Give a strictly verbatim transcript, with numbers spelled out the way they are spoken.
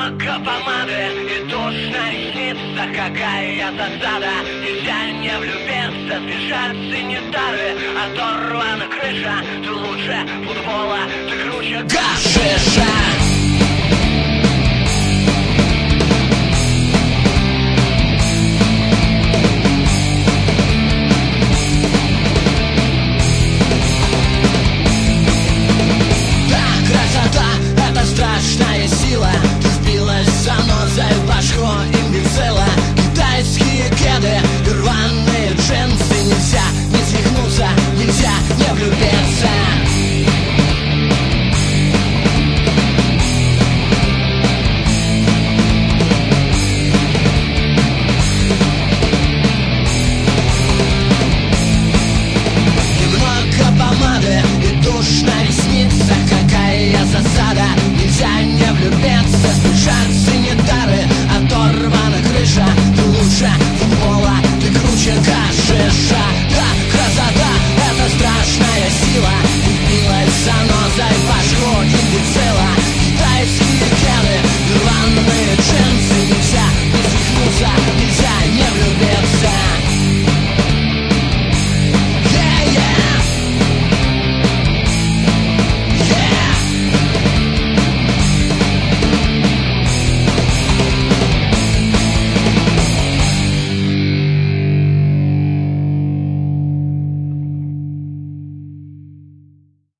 Много помады и тушь на ресницах. Какая я засада, нельзя не влюбиться. Смешаться не дары, оторвана крыша. Ты лучше футбола, ты круче гашиша.